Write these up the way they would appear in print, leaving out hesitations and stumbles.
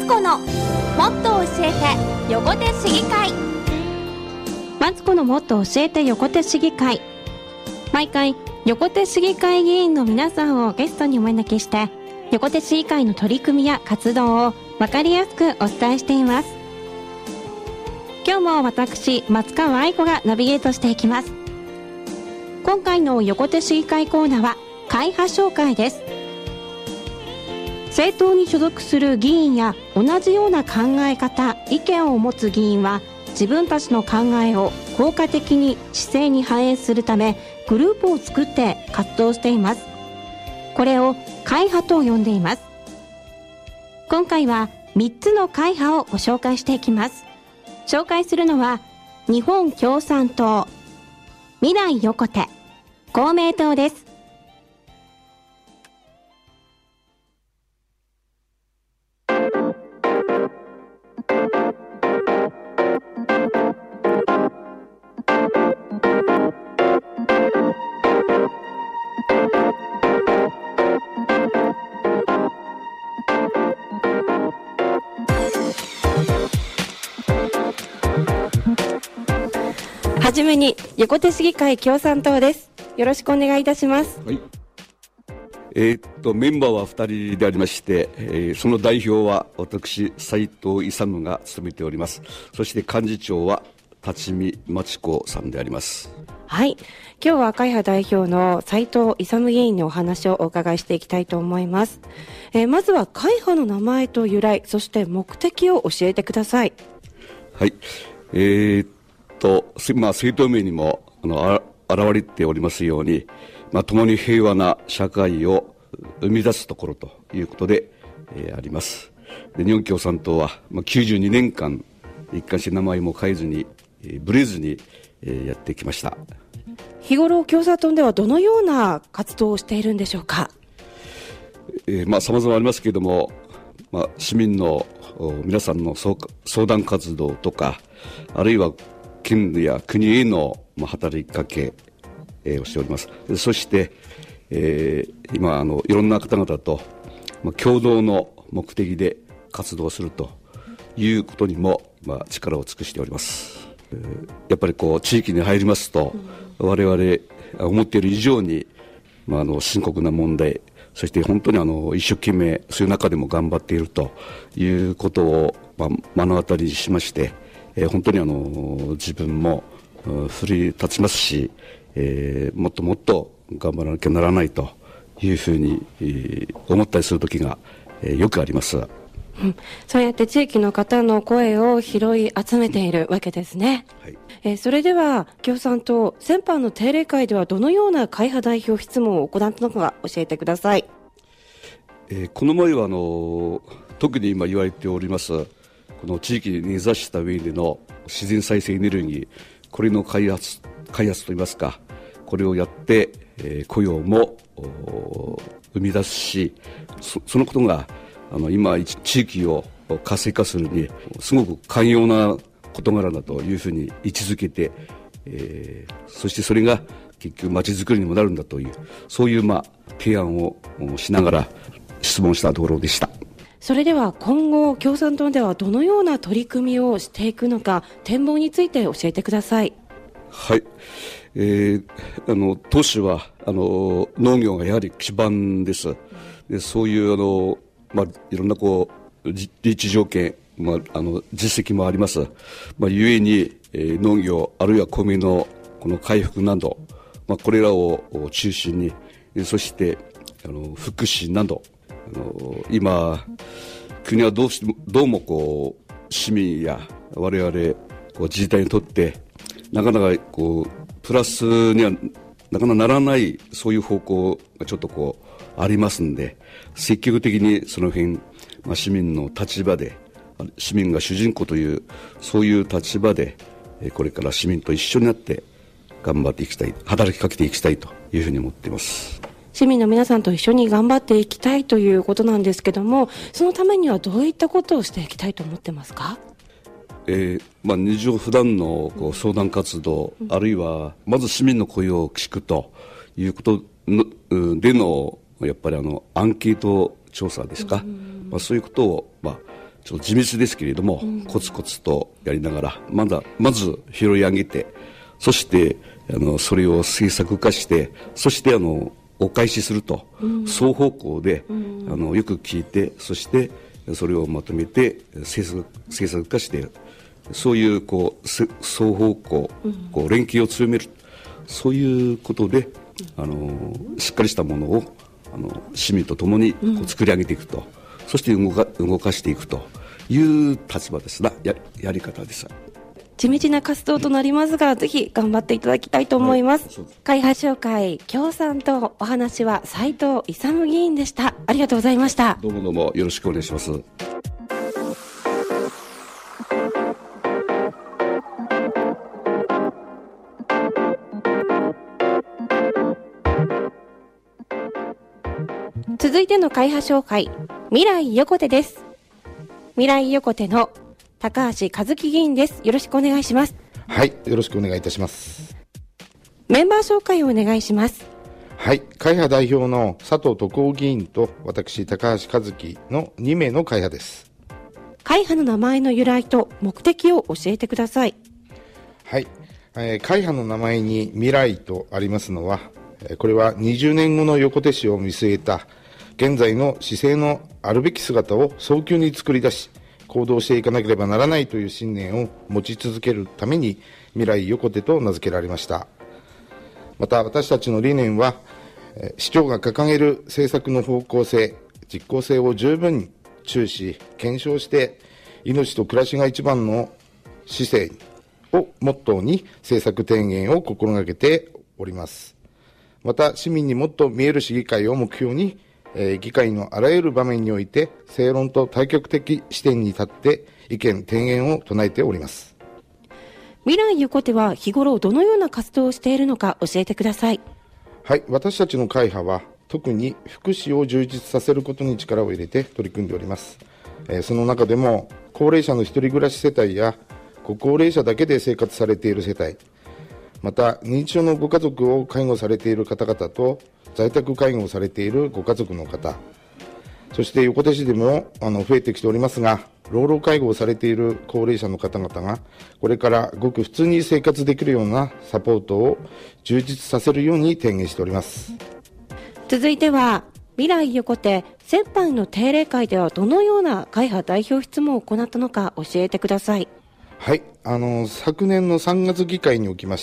子のもっと教えて横手市議会。 マツコのもっと教えて横手市議会。毎回横手市議会議員の皆さんをゲストにお招きして、横手市議会の取り組みや活動を分かりやすくお伝えしています。今日も私松川愛子がナビゲートしていきます。今回の横手市議会コーナーは会派紹介です。政党に所属する議員や同じような考え方、意見を持つ議員は自分たちの考えを効果的に市政に反映するためグループを作って活動しています。これを会派と呼んでいます。今回は3つの会派をご紹介していきます。紹介するのは日本共産党、未来横手、公明党です。はじめに横手市議会共産党です。よろしくお願いいたします。 はい。メンバーは2人でありまして、その代表は私斉藤勇が務めております。そして幹事長は辰巳真知子さんであります。 はい、今日は会派代表の斉藤勇議員にお話をお伺いしていきたいと思います。まずは会派の名前と由来、そして目的を教えてください。 はい。政党名にも現れておりますように、共に平和な社会を生み出すところということで、あります。で、日本共産党は、92年間一貫して名前も変えずに、ぶれずに、やってきました。 日頃共産党ではどのような活動をしているんでしょうか。 様々ありますけれども、市民の皆さんの相談活動とか、あるいは県や国への働きかけをしております。そして、今いろんな方々と共同の目的で活動するということにも力を尽くしております。やっぱり地域に入りますと、我々思っている以上に、深刻な問題、そして本当に一生懸命そういう中でも頑張っているということを目の当たりにしまして、本当に自分も奮い立ちますし、もっともっと頑張らなきゃならないというふうに思ったりする時がよくあります。 そうやって地域の方の声を拾い集めているわけですね。はい。それでは共産党先般の定例会ではどのような会派代表質問を行ったのか教えてください。 この前は特に今言われておりますこの地域に根ざした上での自然再生エネルギー、これの開発といいますか、これをやって、雇用も生み出すし、そのことが今地域を活性化するにすごく寛容な事柄だというふうに位置づけて、そしてそれが結局街づくりにもなるんだという、そういう提案をしながら質問したところでした。 それでは今後共産党ではどのような取り組みをしていくのか、展望について教えてください。 はい。当初は農業がやはり基盤です。で、そういういろんな立地条件、実績もあります。ゆえに、農業あるいは米のこの回復など、これらを中心に、そして福祉など、今国はどうも市民や我々自治体にとってなかなかプラスにはなかなかならないそういう方向がちょっとありますんで、積極的にその辺、市民の立場で、市民が主人公というそういう立場でこれから市民と一緒になって頑張っていきたい、働きかけていきたいというふうに思っています。 市民の皆さんと一緒に頑張っていきたいということなんですけども、そのためにはどういったことをしていきたいと思ってますか。 日常普段の相談活動、あるいはまず市民の声を聞くということでのやっぱりアンケート調査ですか、そういうことをちょっと地道ですけれども、コツコツとやりながらまず拾い上げて、そしてそれを政策化して、そしてお返しすると、双方向で、よく聞いて、そしてそれをまとめて政策化して、そういう双方向、連携を強める、そういうことで、しっかりしたものを市民とともに作り上げていくと、そして動かしていくという立場ですな、やり方です。 地道な活動となりますが、ぜひ頑張っていただきたいと思います。会派紹介、共産党、お話は斉藤勇議員でした。ありがとうございました。 どうもよろしくお願いします。 続いての会派紹介、未来横手です。未来横手の高橋和樹議員です。よろしくお願いします。 はい、よろしくお願いいたします。 メンバー紹介をお願いします。 はい、会派代表の佐藤徳夫議員と私高橋和樹の2名の会派です。 会派の名前の由来と目的を教えてください。 はい、会派の名前に未来とありますのは、これは20年後の横手市を見据えた現在の市政のあるべき姿を早急に作り出し、行動していかなければならないという信念を持ち続けるために未来横手と名付けられました。また私たちの理念は、市長が掲げる政策の方向性、実効性を十分に注視検証して、命と暮らしが一番の市政をモットーに政策提言を心がけております。また市民にもっと見える市議会を目標に、議会のあらゆる場面において正論と対極的視点に立って意見提言を唱えております。 未来横手は日頃どのような活動をしているのか教えてください。 はい、私たちの会派は特に福祉を充実させることに力を入れて取り組んでおります。その中でも高齢者の一人暮らし世帯やご高齢者だけで生活されている世帯、また認知症のご家族を介護されている方々と在宅介護をされているご家族の方、そして横手市でも増えてきておりますが、老老介護をされている高齢者の方々がこれからごく普通に生活できるようなサポートを充実させるように提言しております。 続いては未来横手先般の定例会ではどのような会派代表質問を行ったのか教えてください。 はい、昨年の3月議会におきまして、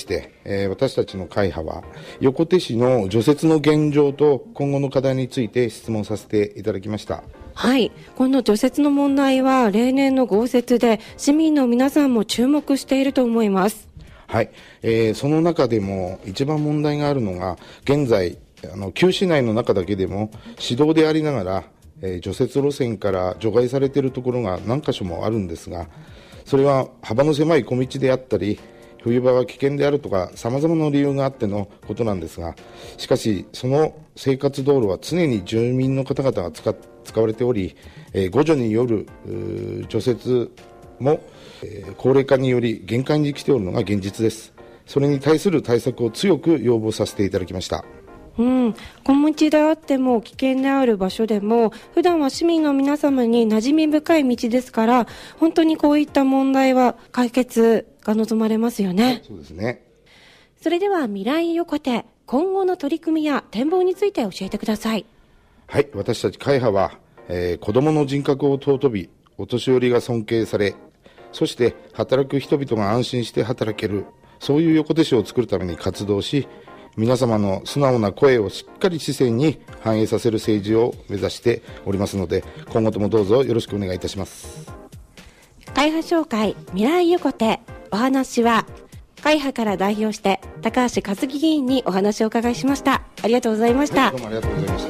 私たちの会派は横手市の除雪の現状と今後の課題について質問させていただきました。 はい、この除雪の問題は例年の豪雪で市民の皆さんも注目していると思います。 はい、その中でも一番問題があるのが、現在旧市内の中だけでも市道でありながら、除雪路線から除外されているところが何箇所もあるんですが、それは幅の狭い小道であったり、冬場は危険であるとか様々な理由があってのことなんですが、しかしその生活道路は常に住民の方々が使われており、互助による除雪も、高齢化により限界に来ておるのが現実です。それに対する対策を強く要望させていただきました。 小道であっても危険である場所でも普段は市民の皆様に馴染み深い道ですから、本当にこういった問題は解決が望まれますよね。 はい、そうですね。 それでは未来横手今後の取り組みや展望について教えてください。 はい、私たち会派は、子どもの人格を尊び、お年寄りが尊敬され、そして働く人々が安心して働ける、そういう横手市を作るために活動し、皆様の素直な声をしっかり市政に反映させる政治を目指しておりますので、今後ともどうぞよろしくお願いいたします。 会派紹介未来横手、お話は会派から代表して高橋和樹議員にお話をお伺いしました。ありがとうございました。 はい、どうもありがとうございました。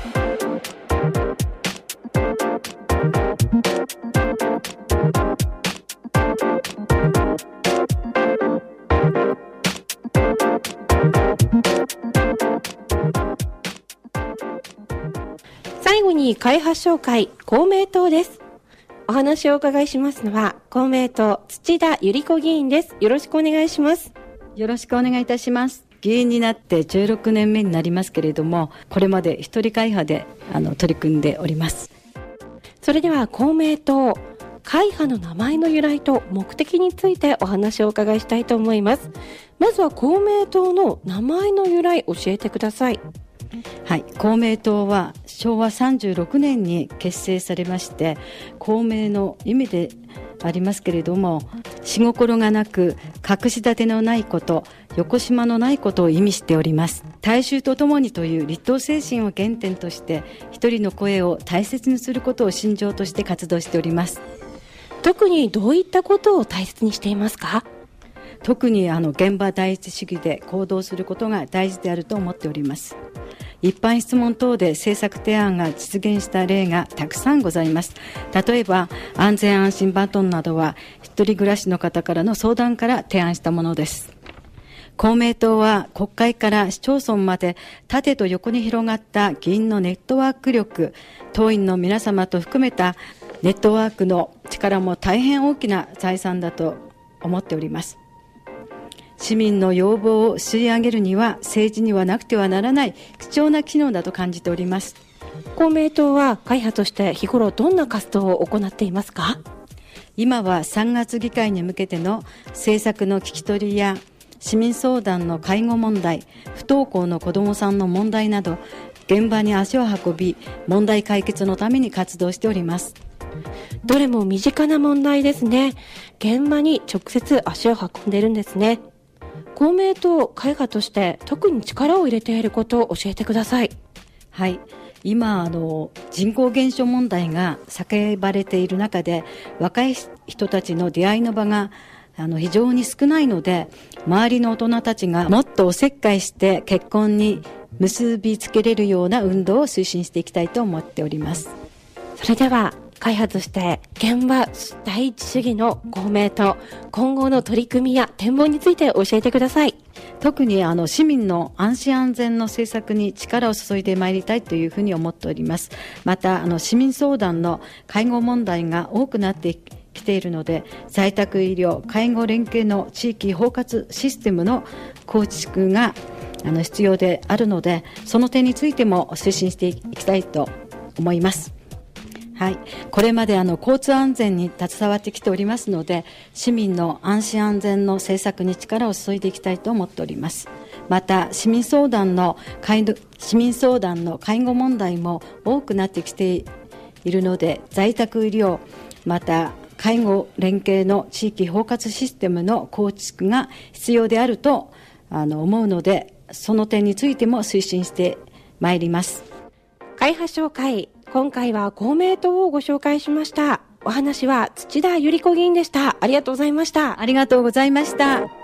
最後に会派紹介公明党です。お話をお伺いしますのは公明党土田百合子議員です。よろしくお願いします。 よろしくお願いいたします。議員になって16年目になりますけれども、これまで一人会派で取り組んでおります。 それでは公明党会派の名前の由来と目的についてお話をお伺いしたいと思います。まずは公明党の名前の由来教えてください。 はい、公明党は昭和36年に結成されまして、公明の意味でありますけれども、私心がなく隠し立てのないこと、横島のないことを意味しております。大衆とともにという立党精神を原点として、一人の声を大切にすることを信条として活動しております。 特にどういったことを大切にしていますか？ 特に現場第一主義で行動することが大事であると思っております。一般質問等で政策提案が実現した例がたくさんございます。例えば安全安心バトンなどは一人暮らしの方からの相談から提案したものです。公明党は国会から市町村まで縦と横に広がった議員のネットワーク力、党員の皆様と含めたネットワークの力も大変大きな財産だと思っております。市民の要望を吸い上げるには政治にはなくてはならない貴重な機能だと感じております。 公明党は会派として日頃どんな活動を行っていますか？ 今は3月議会に向けての政策の聞き取りや市民相談の介護問題、不登校の子どもさんの問題など現場に足を運び問題解決のために活動しております。 どれも身近な問題ですね。現場に直接足を運んでいるんですね。公明党会派として特に力を入れていることを教えてください。 はい、今人口減少問題が叫ばれている中で若い人たちの出会いの場が非常に少ないので、周りの大人たちがもっとおせっかいして結婚に結びつけれるような運動を推進していきたいと思っております。 それでは会派として現場第一主義の公明党今後の取り組みや展望について教えてください。 特に市民の安心安全の政策に力を注いでまいりたいというふうに思っております。また市民相談の介護問題が多くなってきているので、在宅医療介護連携の地域包括システムの構築が必要であるので、その点についても推進していきたいと思います。はい、これまで交通安全に携わってきておりますので、市民の安心安全の政策に力を注いでいきたいと思っております。また市民相談の介護問題も多くなってきているので、在宅医療また介護連携の地域包括システムの構築が必要であると思うので、その点についても推進してまいります。 会派紹介、今回は公明党をご紹介しました。お話は土田百合子議員でした。ありがとうございました。 ありがとうございました。